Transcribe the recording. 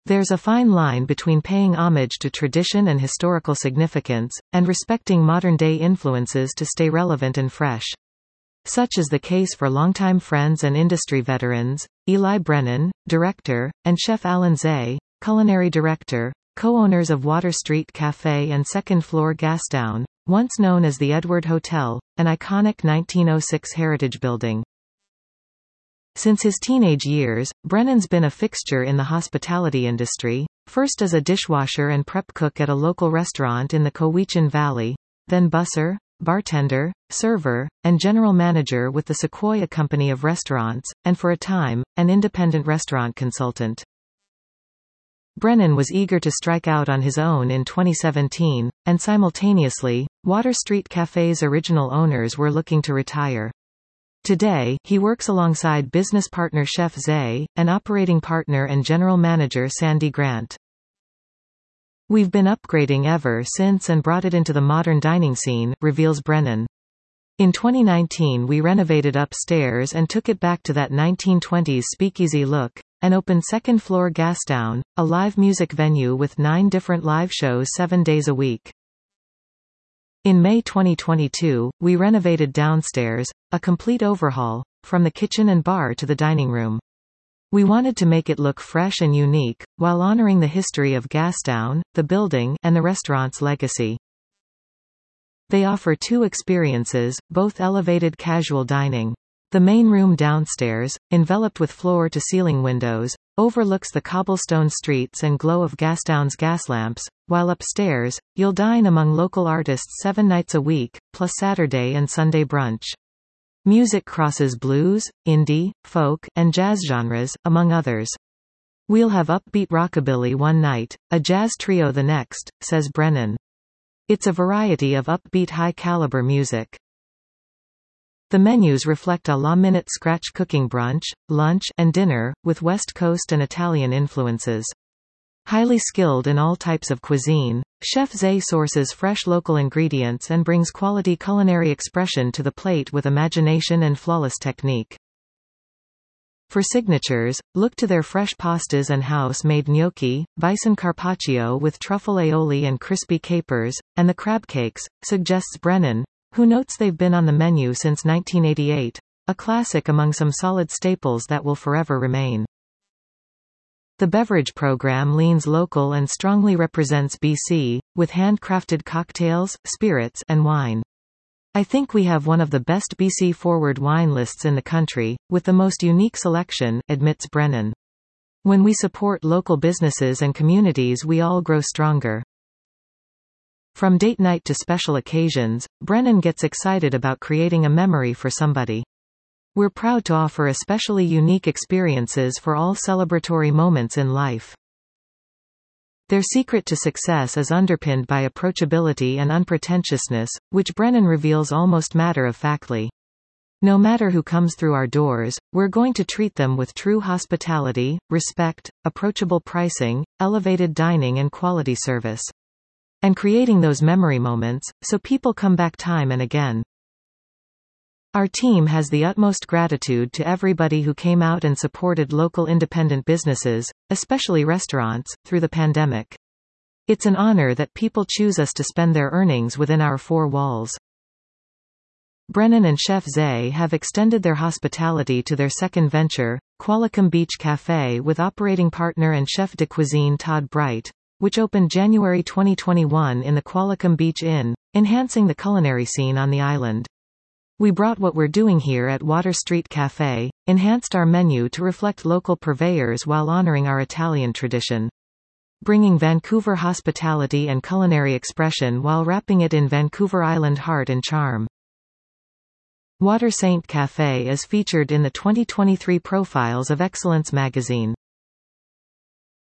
There's a fine line between paying homage to tradition and historical significance, and respecting modern-day influences to stay relevant and fresh. Such is the case for longtime friends and industry veterans, Eli Brennan, director, and Chef Alan Zay, culinary director, co-owners of Water Street Cafe and Second Floor Gastown, once known as the Edward Hotel, an iconic 1906 heritage building. Since his teenage years, Brennan's been a fixture in the hospitality industry, first as a dishwasher and prep cook at a local restaurant in the Cowichan Valley, then busser, bartender, server, and general manager with the Sequoia Company of Restaurants, and for a time, an independent restaurant consultant. Brennan was eager to strike out on his own in 2017, and simultaneously, Water Street Cafe's original owners were looking to retire. Today, he works alongside business partner Chef Zay, and operating partner and general manager Sandy Grant. We've been upgrading ever since and brought it into the modern dining scene, reveals Brennan. In 2019 we renovated upstairs and took it back to that 1920s speakeasy look, and opened Second Floor Gastown, a live music venue with 9 different live shows 7 days a week. In May 2022, we renovated downstairs, a complete overhaul, from the kitchen and bar to the dining room. We wanted to make it look fresh and unique, while honoring the history of Gastown, the building, and the restaurant's legacy. They offer 2 experiences, both elevated casual dining. The main room downstairs, enveloped with floor-to-ceiling windows, overlooks the cobblestone streets and glow of Gastown's gas lamps, while upstairs, you'll dine among local artists 7 nights a week, plus Saturday and Sunday brunch. Music crosses blues, indie, folk, and jazz genres, among others. We'll have upbeat rockabilly one night, a jazz trio the next, says Brennan. It's a variety of upbeat high-caliber music. The menus reflect a la-minute scratch cooking brunch, lunch, and dinner, with West Coast and Italian influences. Highly skilled in all types of cuisine, Chef Zay sources fresh local ingredients and brings quality culinary expression to the plate with imagination and flawless technique. For signatures, look to their fresh pastas and house-made gnocchi, bison carpaccio with truffle aioli and crispy capers, and the crab cakes, suggests Brennan, who notes they've been on the menu since 1988, a classic among some solid staples that will forever remain. The beverage program leans local and strongly represents BC, with handcrafted cocktails, spirits, and wine. I think we have one of the best BC-forward wine lists in the country, with the most unique selection, admits Brennan. When we support local businesses and communities, we all grow stronger. From date night to special occasions, Brennan gets excited about creating a memory for somebody. We're proud to offer especially unique experiences for all celebratory moments in life. Their secret to success is underpinned by approachability and unpretentiousness, which Brennan reveals almost matter-of-factly. No matter who comes through our doors, we're going to treat them with true hospitality, respect, approachable pricing, elevated dining and quality service. And creating those memory moments, so people come back time and again. Our team has the utmost gratitude to everybody who came out and supported local independent businesses, especially restaurants, through the pandemic. It's an honor that people choose us to spend their earnings within our 4 walls. Brennan and Chef Zay have extended their hospitality to their second venture, Qualicum Beach Cafe, with operating partner and chef de cuisine Todd Bright, which opened January 2021 in the Qualicum Beach Inn, enhancing the culinary scene on the island. We brought what we're doing here at Water Street Cafe, enhanced our menu to reflect local purveyors while honoring our Italian tradition. Bringing Vancouver hospitality and culinary expression while wrapping it in Vancouver Island heart and charm. Water Saint Cafe is featured in the 2023 Profiles of Excellence magazine.